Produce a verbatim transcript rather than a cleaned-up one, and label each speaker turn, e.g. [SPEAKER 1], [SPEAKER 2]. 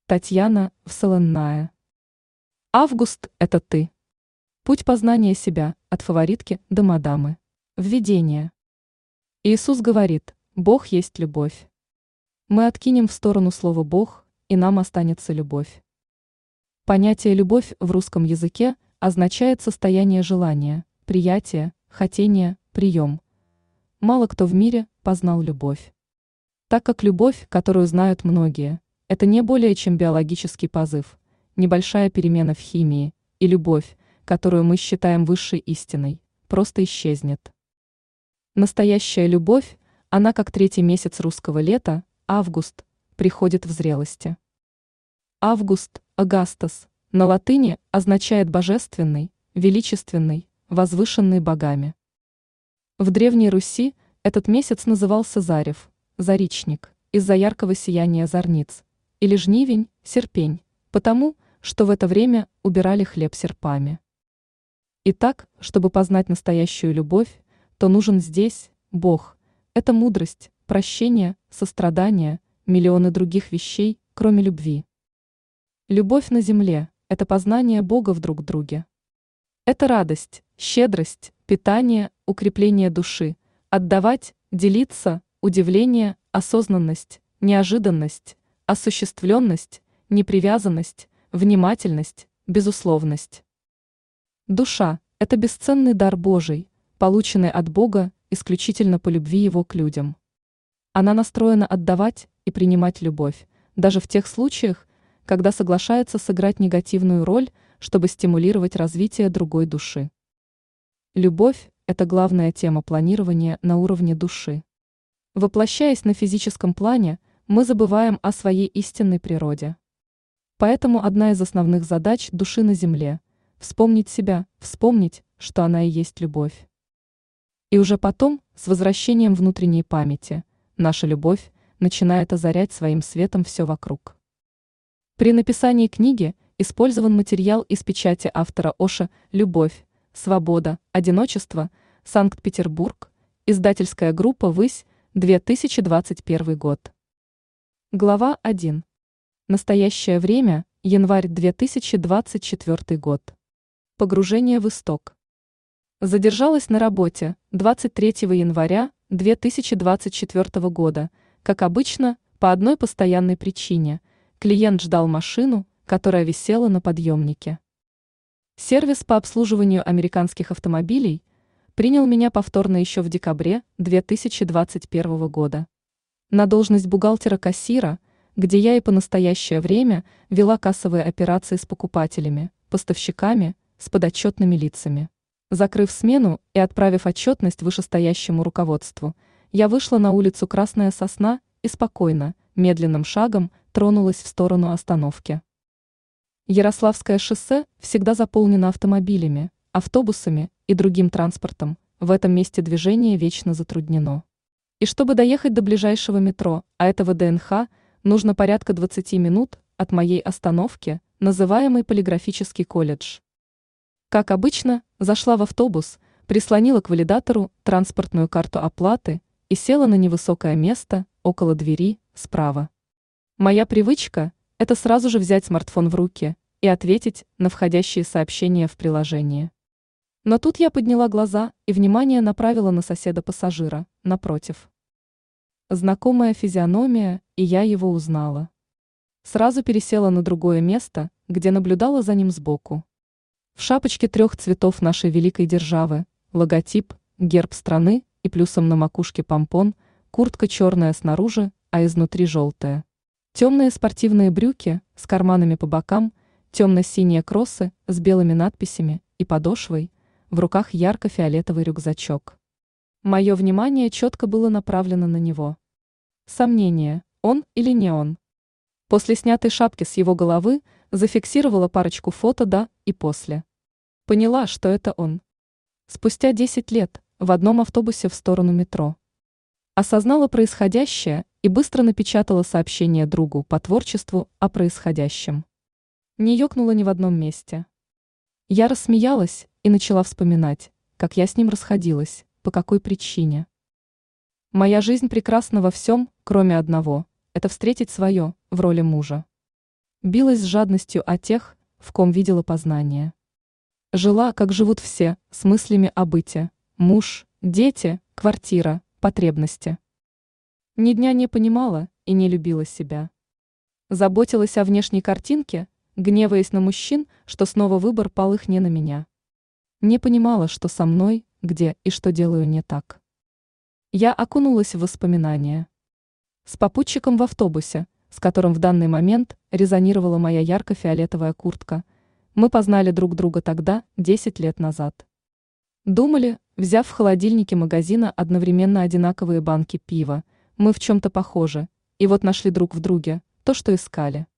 [SPEAKER 1] Татьяна Вселенная. Август – это ты. Путь познания себя от фаворитки до мадамы. Введение. Иисус говорит: Бог есть любовь. Мы откинем в сторону слово «Бог», и нам останется любовь. Понятие «любовь» в русском языке означает состояние желания, приятия, хотения, прием. Мало кто в мире познал любовь. Так как любовь, которую знают многие, это не более чем биологический позыв, небольшая перемена в химии, и любовь, которую мы считаем высшей истиной, просто исчезнет. Настоящая любовь, она как третий месяц русского лета, август, приходит в зрелости. Август, агастос, на латыни означает божественный, величественный, возвышенный богами. В Древней Руси этот месяц назывался Зарев, заричник, из-за яркого сияния зорниц, или жнивень, серпень, потому, что в это время убирали хлеб серпами. Итак, чтобы познать настоящую любовь, то нужен здесь Бог. Это мудрость, прощение, сострадание, миллионы других вещей, кроме любви. Любовь на земле – это познание Бога в друг друге. Это радость, щедрость, питание, укрепление души, отдавать, делиться, удивление, осознанность, неожиданность, осуществленность, непривязанность, внимательность, безусловность. Душа – это бесценный дар Божий, полученный от Бога исключительно по любви Его к людям. Она настроена отдавать и принимать любовь, даже в тех случаях, когда соглашается сыграть негативную роль, чтобы стимулировать развитие другой души. Любовь – это главная тема планирования на уровне души. Воплощаясь на физическом плане, мы забываем о своей истинной природе. Поэтому одна из основных задач души на земле – вспомнить себя, вспомнить, что она и есть любовь. И уже потом, с возвращением внутренней памяти, наша любовь начинает озарять своим светом все вокруг. При написании книги использован материал из печати автора Оша «Любовь, свобода, одиночество, Санкт-Петербург», издательская группа «Высь», две тысячи двадцать первый год. Глава один. Настоящее время, январь две тысячи двадцать четвёртый год. Погружение в исток. Задержалась на работе двадцать третьего января две тысячи двадцать четвёртого года, как обычно, по одной постоянной причине. Клиент ждал машину, которая висела на подъемнике. Сервис по обслуживанию американских автомобилей принял меня повторно еще в декабре две тысячи двадцать первого года. На должность бухгалтера-кассира, где я и по настоящее время вела кассовые операции с покупателями, поставщиками, с подотчетными лицами. Закрыв смену и отправив отчетность вышестоящему руководству, я вышла на улицу Красная Сосна и спокойно, медленным шагом тронулась в сторону остановки. Ярославское шоссе всегда заполнено автомобилями, автобусами и другим транспортом, в этом месте движение вечно затруднено. И чтобы доехать до ближайшего метро, а это ВДНХ, нужно порядка двадцати минут от моей остановки, называемой Полиграфический колледж. Как обычно, зашла в автобус, прислонила к валидатору транспортную карту оплаты и села на невысокое место около двери, справа. Моя привычка – это сразу же взять смартфон в руки и ответить на входящие сообщения в приложении. Но тут я подняла глаза и внимание направила на соседа-пассажира, напротив. Знакомая физиономия, и я его узнала. Сразу пересела на другое место, где наблюдала за ним сбоку. В шапочке трех цветов нашей великой державы, логотип, герб страны и плюсом на макушке помпон, куртка черная снаружи, а изнутри желтая. Темные спортивные брюки с карманами по бокам, темно-синие кроссы с белыми надписями и подошвой, в руках ярко-фиолетовый рюкзачок. Мое внимание четко было направлено на него. Сомнение, он или не он. После снятой шапки с его головы зафиксировала парочку фото до и после. Поняла, что это он. Спустя десять лет в одном автобусе в сторону метро. Осознала происходящее и быстро напечатала сообщение другу по творчеству о происходящем. Не ёкнула ни в одном месте. Я рассмеялась и начала вспоминать, как я с ним расходилась, по какой причине. Моя жизнь прекрасна во всем, кроме одного – это встретить свое в роли мужа. билась с жадностью о тех, в ком видела познание. Жила, как живут все, с мыслями о быте: муж, дети, квартира, потребности. Ни дня не понимала и не любила себя. Заботилась о внешней картинке, гневаясь на мужчин, что снова выбор пал их не на меня. Не понимала, что со мной, где и что делаю не так. Я окунулась в воспоминания. С попутчиком в автобусе, с которым в данный момент резонировала моя ярко-фиолетовая куртка, мы познали друг друга тогда, десять лет назад. Думали, взяв в холодильнике магазина одновременно одинаковые банки пива, мы в чем-то похожи, и вот нашли друг в друге то, что искали.